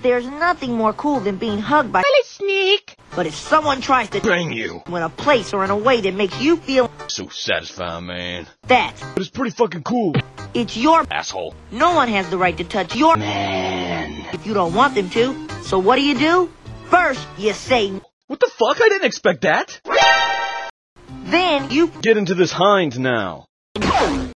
There's nothing more cool than being hugged by Well, sneak. But if someone tries to bang you in a place or in a way that makes you feel so satisfying, man. that, But it's pretty fucking cool. it's your Asshole. no one has the right to touch your Man. if you don't want them to. So what do? First, you say, What the fuck? I didn't expect that. then you Get into this hind now.